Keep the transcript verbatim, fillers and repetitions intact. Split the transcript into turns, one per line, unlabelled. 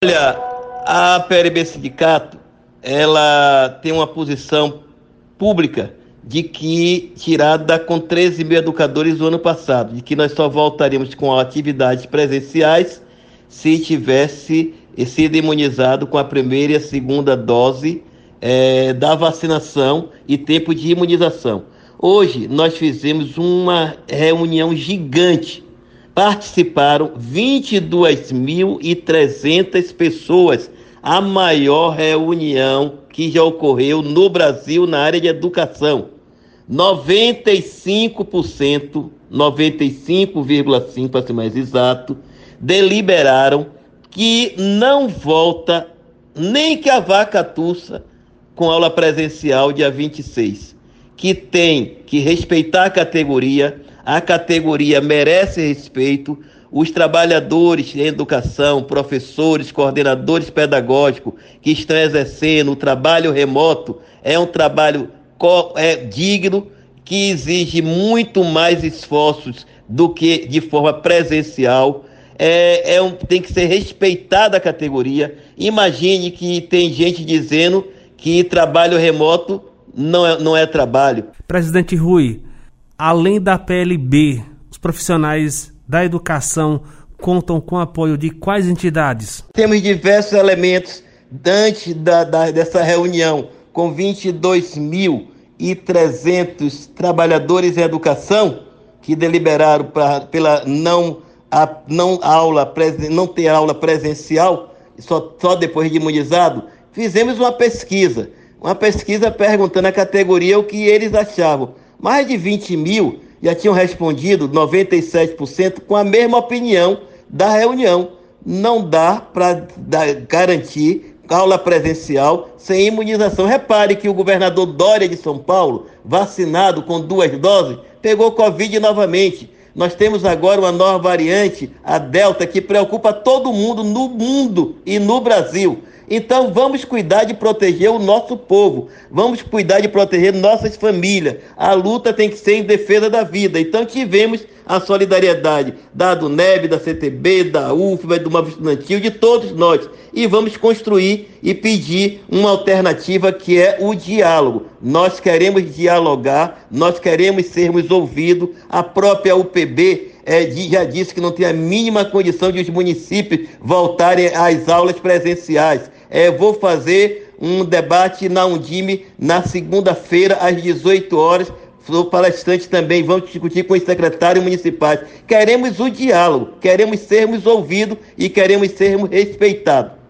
Olha, a P L B Sindicato, ela tem uma posição pública de que, tirada com treze mil educadores do ano passado, de que nós só voltaríamos com atividades presenciais se tivesse sido imunizado com a primeira e a segunda dose é, da vacinação e tempo de imunização. Hoje nós fizemos uma reunião gigante. Participaram vinte e duas mil e trezentas pessoas, a maior reunião que já ocorreu no Brasil na área de educação. noventa e cinco por cento, noventa e cinco vírgula cinco por cento para ser mais exato, deliberaram que não volta nem que a vaca tussa com aula presencial dia vinte e seis, que tem que respeitar a categoria. A categoria merece respeito. Os trabalhadores em educação, professores, coordenadores pedagógicos que estão exercendo o trabalho remoto, é um trabalho é, digno, que exige muito mais esforços do que de forma presencial. É, é um, tem que ser respeitada a categoria. Imagine que tem gente dizendo que trabalho remoto não é, não é trabalho.
Presidente Rui, além da P L B, os profissionais da educação contam com apoio de quais entidades?
Temos diversos elementos antes da, da, dessa reunião, com vinte e dois mil e trezentos trabalhadores em educação que deliberaram pra, pela não, a, não, aula, não ter aula presencial, só, só depois de imunizado. Fizemos uma pesquisa, uma pesquisa perguntando à categoria o que eles achavam. Mais de vinte mil já tinham respondido, noventa e sete por cento, com a mesma opinião da reunião. Não dá para garantir aula presencial sem imunização. Repare que o governador Dória de São Paulo, vacinado com duas doses, pegou Covid novamente. Nós temos agora uma nova variante, a Delta, que preocupa todo mundo no mundo e no Brasil. Então vamos cuidar de proteger o nosso povo, vamos cuidar de proteger nossas famílias. A luta tem que ser em defesa da vida. Então tivemos a solidariedade da ADUNEB, da C T B, da U F B A, do Movimento Estudantil, de todos nós. E vamos construir e pedir uma alternativa, que é o diálogo. Nós queremos dialogar, nós queremos sermos ouvidos. A própria U P B É, já disse que não tem a mínima condição de os municípios voltarem às aulas presenciais. É, vou fazer um debate na Undime na segunda-feira, às dezoito horas. Sou palestrante também, vamos discutir com os secretários municipais. Queremos o diálogo, queremos sermos ouvidos e queremos sermos respeitados.